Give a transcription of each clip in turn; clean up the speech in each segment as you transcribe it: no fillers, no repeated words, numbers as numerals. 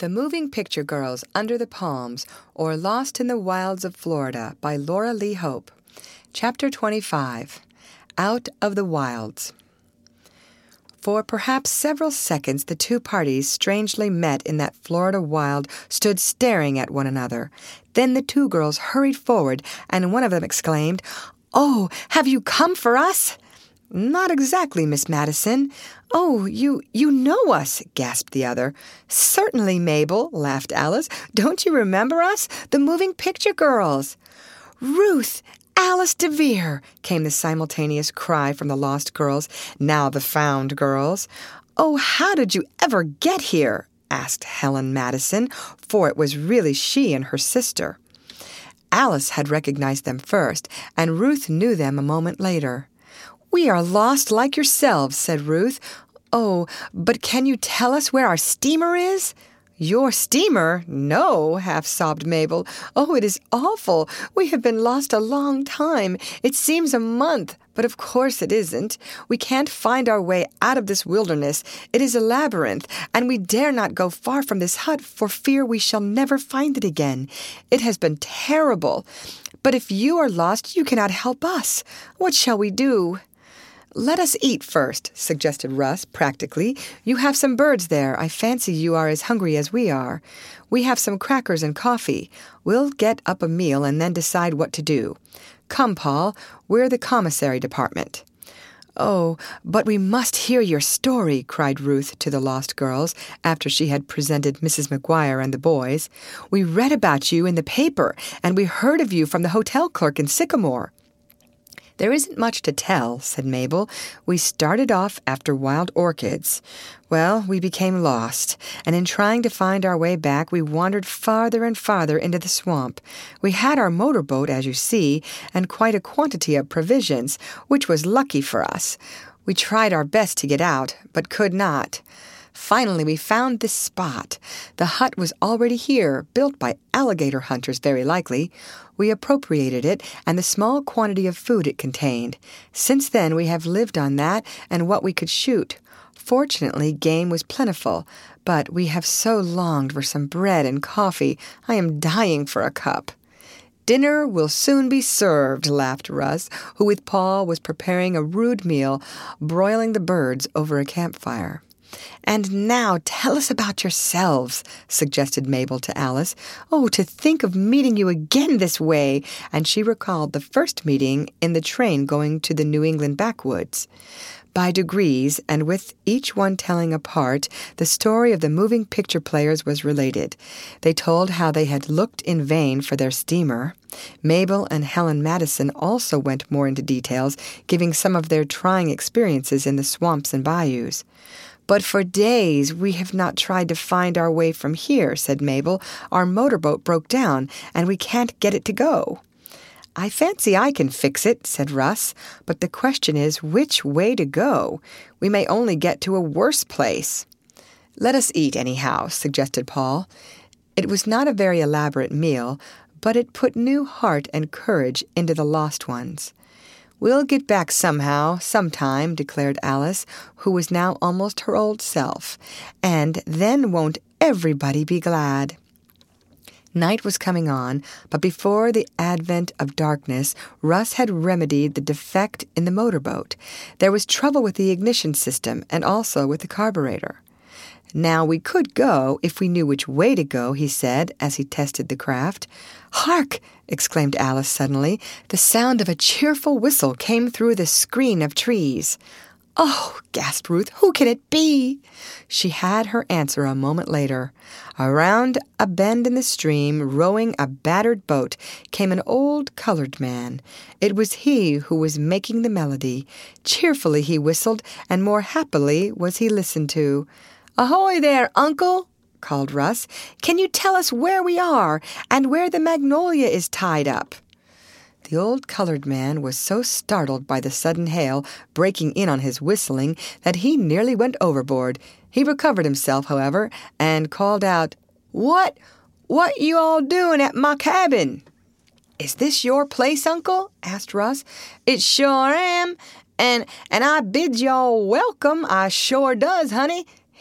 The Moving Picture Girls Under the Palms, or Lost in the Wilds of Florida by Laura Lee Hope. Chapter 25, Out of the Wilds. For perhaps several seconds the two parties strangely met in that Florida wild stood staring at one another. Then the two girls hurried forward, and one of them exclaimed, "Oh, have you come for us?" "Not exactly, Miss Madison." "Oh, you know us," gasped the other. "Certainly, Mabel," laughed Alice. "Don't you remember us? The Moving Picture Girls." "Ruth! Alice DeVere!" came the simultaneous cry from the lost girls, now the found girls. "Oh, how did you ever get here?" asked Helen Madison, for it was really she and her sister. Alice had recognized them first, and Ruth knew them a moment later. "We are lost like yourselves," said Ruth. "Oh, but can you tell us where our steamer is?" "Your steamer? No," half-sobbed Mabel. "Oh, it is awful. We have been lost a long time. It seems a month, but of course it isn't. We can't find our way out of this wilderness. It is a labyrinth, and we dare not go far from this hut for fear we shall never find it again. It has been terrible. But if you are lost, you cannot help us. What shall we do?" "Let us eat first," suggested Russ, practically. "You have some birds there. I fancy you are as hungry as we are. We have some crackers and coffee. We'll get up a meal and then decide what to do. Come, Paul, we're the commissary department." "Oh, but we must hear your story," cried Ruth to the lost girls, after she had presented Mrs. McGuire and the boys. "We read about you in the paper, and we heard of you from the hotel clerk in Sycamore." "There isn't much to tell," said Mabel. "We started off after wild orchids. Well, we became lost, and in trying to find our way back, we wandered farther and farther into the swamp. We had our motorboat, as you see, and quite a quantity of provisions, which was lucky for us. We tried our best to get out, but could not. Finally, we found this spot. The hut was already here, built by alligator hunters, very likely. We appropriated it and the small quantity of food it contained. Since then, we have lived on that and what we could shoot. Fortunately, game was plentiful, but we have so longed for some bread and coffee. I am dying for a cup." "Dinner will soon be served," laughed Russ, who with Paul was preparing a rude meal, broiling the birds over a campfire. "And now tell us about yourselves," suggested Mabel to Alice. "Oh, to think of meeting you again this way!" And she recalled the first meeting in the train going to the New England backwoods. By degrees, and with each one telling a part, the story of the moving picture players was related. They told how they had looked in vain for their steamer. Mabel and Helen Madison also went more into details, giving some of their trying experiences in the swamps and bayous. "But for days we have not tried to find our way from here," said Mabel. "Our motorboat broke down, and we can't get it to go." "I fancy I can fix it," said Russ, "but the question is which way to go. We may only get to a worse place." "Let us eat anyhow," suggested Paul. It was not a very elaborate meal, but it put new heart and courage into the lost ones. "We'll get back somehow, sometime," declared Alice, who was now almost her old self. "And then won't everybody be glad?" Night was coming on, but before the advent of darkness, Russ had remedied the defect in the motorboat. There was trouble with the ignition system and also with the carburetor. "Now we could go if we knew which way to go," he said as he tested the craft. "Hark!" exclaimed Alice suddenly. The sound of a cheerful whistle came through the screen of trees. "Oh," gasped Ruth, "who can it be?" She had her answer a moment later. Around a bend in the stream, rowing a battered boat, came an old colored man. It was he who was making the melody. Cheerfully he whistled, and more happily was he listened to. "Ahoy there, Uncle!" called Russ. "Can you tell us where we are and where the Magnolia is tied up?" The old colored man was so startled by the sudden hail breaking in on his whistling that he nearly went overboard. He recovered himself, however, and called out, What you all doing at my cabin?" "Is this your place, Uncle?" asked Russ. "It sure am, and I bid y'all welcome. I sure does, honey.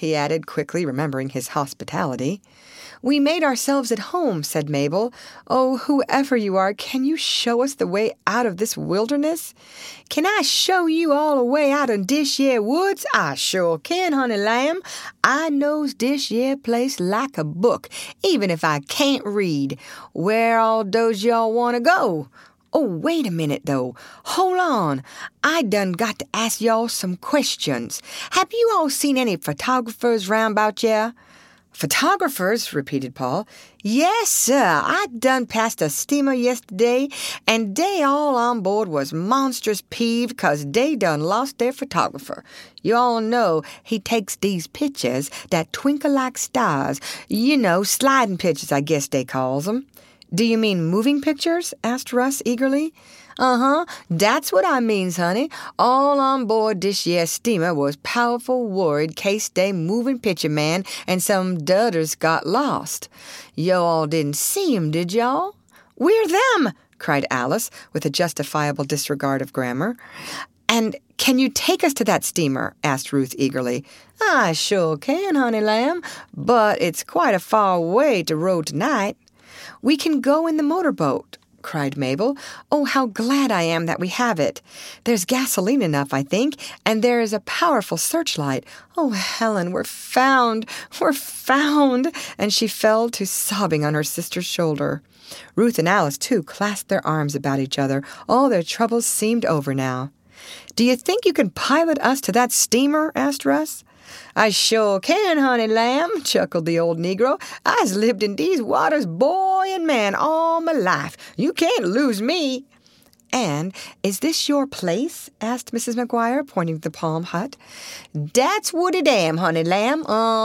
he added quickly, remembering his hospitality. "We made ourselves at home," said Mabel. "Oh, whoever you are, can you show us the way out of this wilderness?" "Can I show you all the way out of dish yere woods? I sure can, honey lamb. I knows dish yere place like a book, even if I can't read. Where all does y'all want to go? Oh, wait a minute, though. Hold on. I done got to ask y'all some questions. Have you all seen any photographers round about yere?" "Photographers?" repeated Paul. "Yes, sir. I done passed a steamer yesterday, and they all on board was monstrous peeved 'cause they done lost their photographer. You all know he takes these pictures that twinkle like stars. You know, sliding pictures, I guess they calls 'em." "Do you mean moving pictures?" asked Russ eagerly. "Uh-huh, that's what I means, honey. All on board this yere steamer was powerful worried case they moving picture man and some dudders got lost. Yo-all didn't see 'em, did y'all?" "We're them!" cried Alice, with a justifiable disregard of grammar. "And can you take us to that steamer?" asked Ruth eagerly. "I sure can, honey lamb, but it's quite a far way to row tonight." "We can go in the motorboat," cried Mabel. "Oh, how glad I am that we have it. There's gasoline enough, I think, and there is a powerful searchlight. Oh, Helen, we're found! We're found!" And she fell to sobbing on her sister's shoulder. Ruth and Alice, too, clasped their arms about each other. All their troubles seemed over now. "Do you think you can pilot us to that steamer?" asked Russ. "I sure can, honey lamb," chuckled the old Negro. "I's lived in these waters, boy and man, all my life. You can't lose me." "And is this your place?" asked Mrs. McGuire, pointing to the palm hut. "Dat's what it am, honey lamb.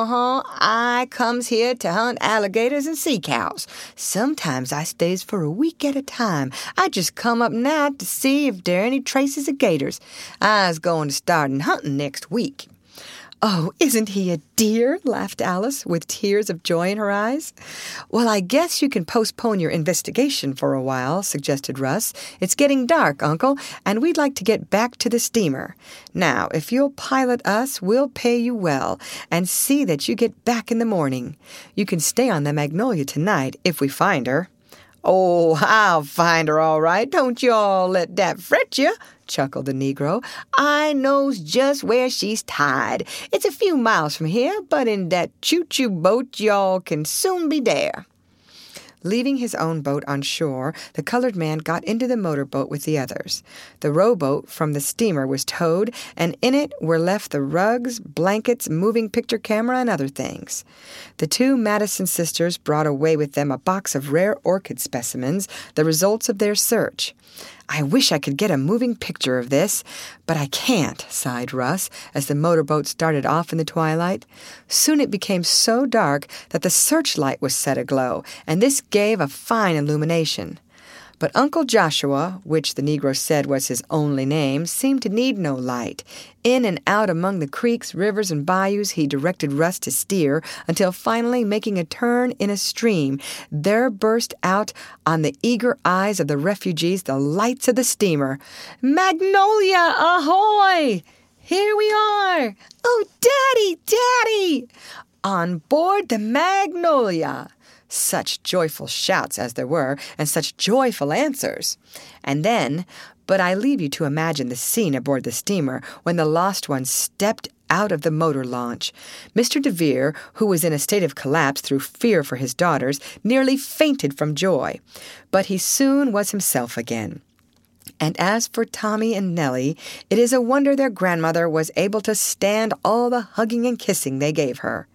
I comes here to hunt alligators and sea cows. Sometimes I stays for a week at a time. I just come up now to see if there any traces of gators. I's going to start in hunting next week." "Oh, isn't he a dear?" laughed Alice, with tears of joy in her eyes. "Well, I guess you can postpone your investigation for a while," suggested Russ. "It's getting dark, Uncle, and we'd like to get back to the steamer. Now, if you'll pilot us, we'll pay you well, and see that you get back in the morning. You can stay on the Magnolia tonight, if we find her." "Oh, I'll find her all right. Don't you all let that fret you," chuckled the Negro. "I knows just where she's tied. It's a few miles from here, but in that choo-choo boat y'all can soon be there." Leaving his own boat on shore, the colored man got into the motorboat with the others. The rowboat from the steamer was towed, and in it were left the rugs, blankets, moving picture camera, and other things. The two Madison sisters brought away with them a box of rare orchid specimens, the results of their search. "I wish I could get a moving picture of this, but I can't," sighed Russ, as the motorboat started off in the twilight. Soon it became so dark that the searchlight was set aglow, and this gave a fine illumination. But Uncle Joshua, which the Negro said was his only name, seemed to need no light. In and out among the creeks, rivers, and bayous he directed Russ to steer, until finally, making a turn in a stream, there burst out on the eager eyes of the refugees the lights of the steamer. "Magnolia, ahoy! Here we are! Oh, Daddy, Daddy! On board the Magnolia!" Such joyful shouts as there were, and such joyful answers. And then, but I leave you to imagine the scene aboard the steamer when the lost ones stepped out of the motor launch. Mr. DeVere, who was in a state of collapse through fear for his daughters, nearly fainted from joy. But he soon was himself again. And as for Tommy and Nellie, it is a wonder their grandmother was able to stand all the hugging and kissing they gave her.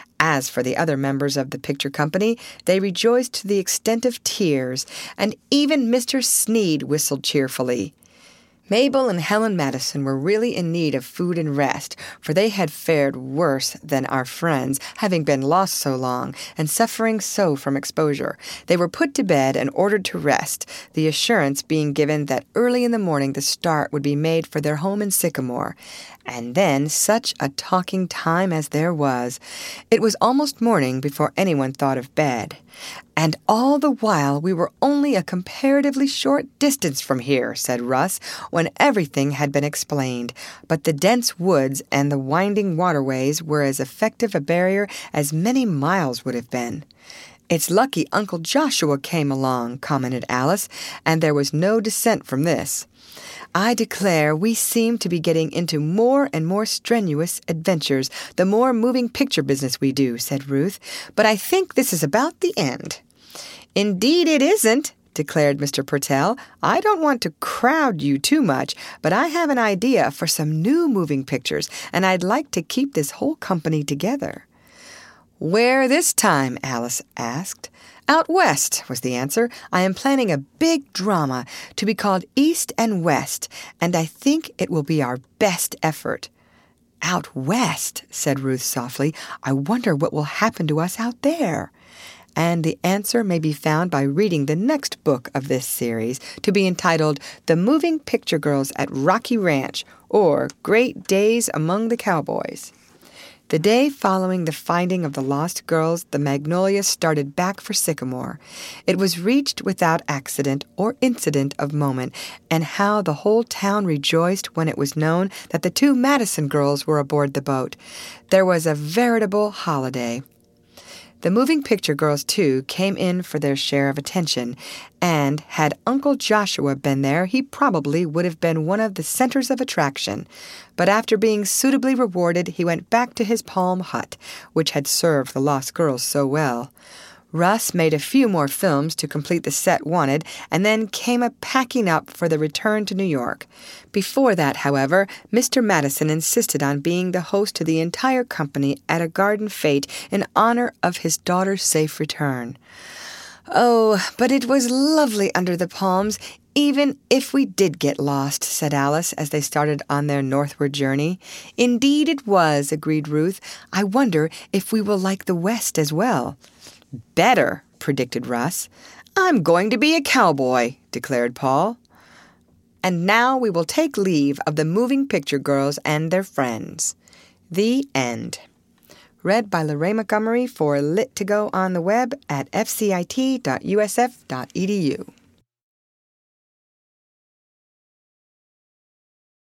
As for the other members of the picture company, they rejoiced to the extent of tears, and even Mr. Sneed whistled cheerfully. Mabel and Helen Madison were really in need of food and rest, for they had fared worse than our friends, having been lost so long, and suffering so from exposure. They were put to bed and ordered to rest, the assurance being given that early in the morning the start would be made for their home in Sycamore. And then such a talking time as there was! It was almost morning before anyone thought of bed. "And all the while we were only a comparatively short distance from here," said Russ, when everything had been explained. But the dense woods and the winding waterways were as effective a barrier as many miles would have been. "It's lucky Uncle Joshua came along," commented Alice, and there was no dissent from this. "I declare we seem to be getting into more and more strenuous adventures the more moving picture business we do," said Ruth, "but I think this is about the end." "Indeed it isn't," declared Mr. Purtell. "I don't want to crowd you too much, but I have an idea for some new moving pictures, and I'd like to keep this whole company together." "Where this time?" Alice asked. "Out west," was the answer. "I am planning a big drama to be called East and West, and I think it will be our best effort." "Out west," said Ruth softly. "I wonder what will happen to us out there." And the answer may be found by reading the next book of this series, to be entitled The Moving Picture Girls at Rocky Ranch, or Great Days Among the Cowboys. The day following the finding of the lost girls, the Magnolias started back for Sycamore. It was reached without accident or incident of moment, and how the whole town rejoiced when it was known that the 2 Madison girls were aboard the boat. There was a veritable holiday. The moving picture girls, too, came in for their share of attention, and had Uncle Joshua been there, he probably would have been one of the centers of attraction. But after being suitably rewarded, he went back to his palm hut, which had served the lost girls so well. Russ made a few more films to complete the set wanted, and then came a packing up for the return to New York. Before that, however, Mr. Madison insisted on being the host to the entire company at a garden fete in honor of his daughter's safe return. "Oh, but it was lovely under the palms, even if we did get lost," said Alice as they started on their northward journey. "Indeed it was," agreed Ruth. "I wonder if we will like the West as well." "Better," predicted Russ. "I'm going to be a cowboy," declared Paul. And now we will take leave of the moving picture girls and their friends. The End. Read by Lorraine Montgomery for Lit2Go on the web at fcit.usf.edu.